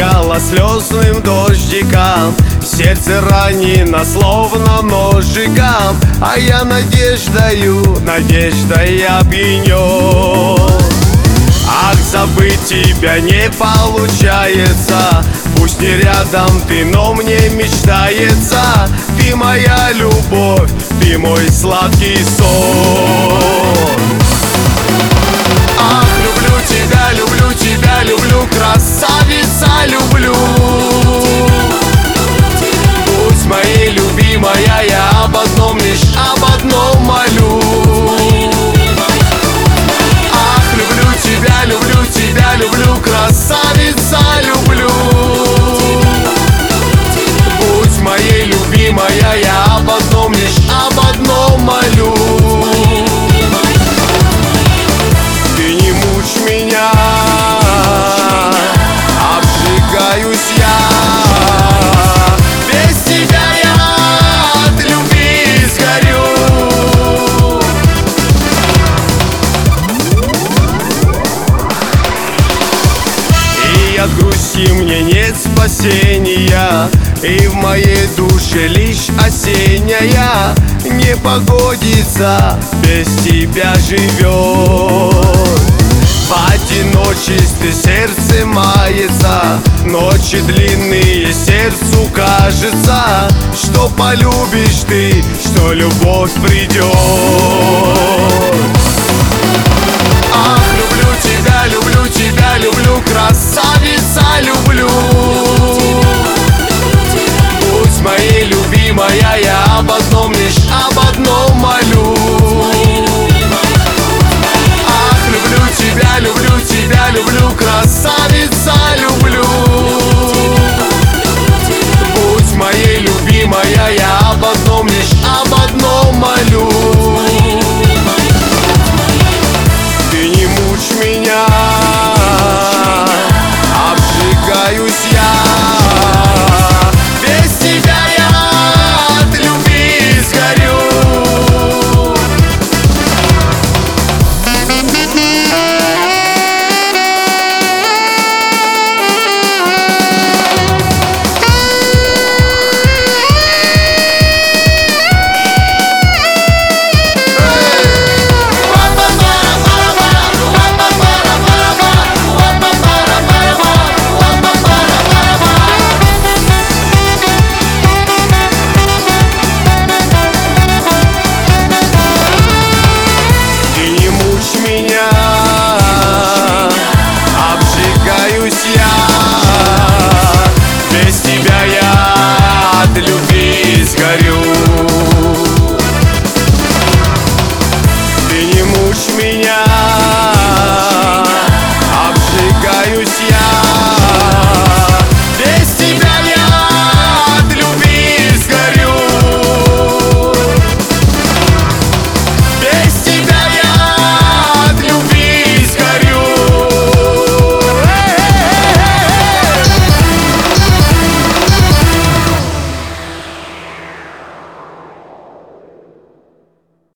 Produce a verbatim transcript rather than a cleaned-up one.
плакала слезным дождиком, сердце ранено словно ножиком, а я надеждою, надеждой опьянен. Ах, забыть тебя не получается, пусть не рядом ты, но мне мечтается. Ты моя любовь, ты мой сладкий сон. Ах, люблю тебя, люблю тебя, люблю, красавица, люблю. Будь моей любимая, я об одном, лишь об одном молю. Ах, люблю тебя, люблю тебя, люблю, красавица, люблю. Будь моей любимая, я об одном, лишь об одном молю. Ты не мучь меня, обжигаюсь я. Без тебя я от любви сгорю. И от грусти мне нет спасения, и в моей душе лишь осенняя непогодица без тебя живет. В одиночестве сердце мается, ночи длинные, сердцу кажется, что полюбишь ты, что любовь придет. Ах, люблю тебя, люблю тебя, люблю, красавица.